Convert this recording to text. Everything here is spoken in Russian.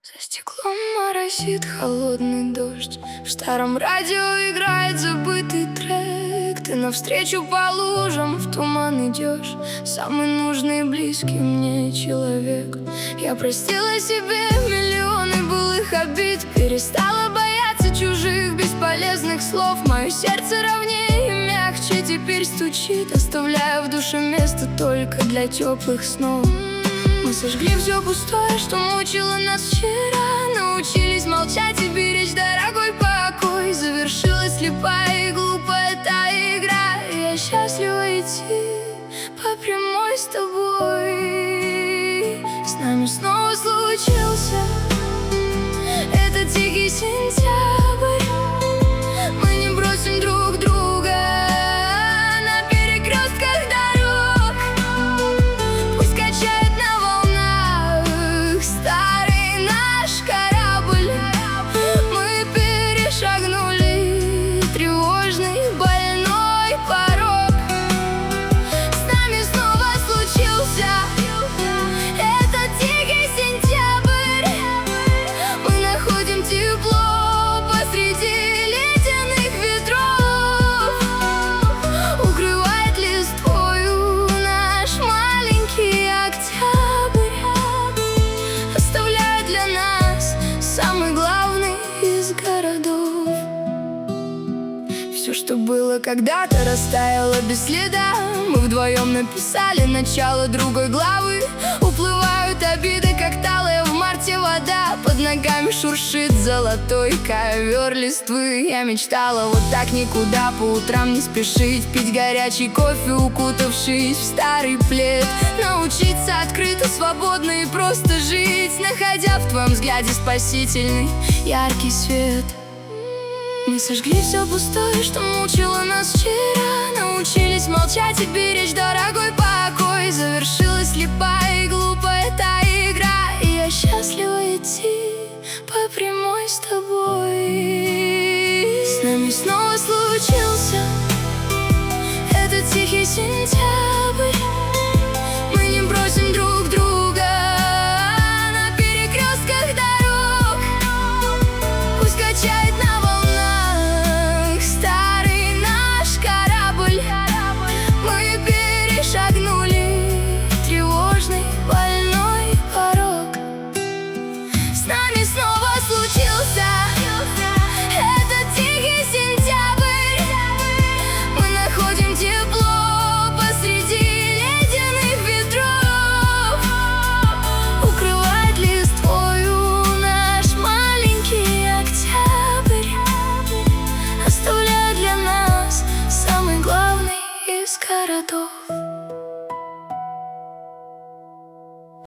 За стеклом моросит холодный дождь, в старом радио играет забытый трек. Ты навстречу по лужам в туман идешь, самый нужный и близкий мне человек. Я простила себе миллионы былых обид, перестала бояться чужих бесполезных слов. Мое сердце ровнее и мягче теперь стучит, оставляя в душе место только для теплых снов. Мы сожгли все пустое, что мучило нас вчера, научились молчать и беречь дорогой покой. Завершилась слепая и глупая та игра, и я счастлива идти по прямой с тобой. С нами снова случился этот тихий сентябрь. Мы не бросим друг друга на перекрестках дорог. Пусть качает на волнах старый наш корабль. Мы перешагнули тревожный больной порог. С нами снова случился этот тихий сентябрь. Мы находим тепло посреди ледяных ветров. Укрывает листвою наш маленький октябрь, оставляет для нас самый главный из городов. Все, что было когда-то, растаяло без следа. Мы вдвоем написали начало другой главы. Уплывают обиды, как талая в марте вода. Под ногами шуршит золотой ковер листвы. Я мечтала вот так никуда по утрам не спешить, пить горячий кофе, укутавшись в старый плед. Научиться открыто, свободно и просто жить, находя в твоем взгляде спасительный яркий свет. Мы сожгли все пустое, что мучило нас вчера, научились молчать и беречь дорогой покой. Завершилась слепая и глупая та игра, и я счастлива идти по прямой с тобой. С нами снова случился этот тихий сентябрь. Мы не бросим друг друга на перекрестках дорог. Пусть качает на волнах старый наш корабль. Мы перешагнули тревожный больной порог. С нами снова случился этот тихий сентябрь. Мы находим тепло посреди ледяных ветров. Укрывает листвою наш маленький октябрь, оставляя для нас самый главный из городов.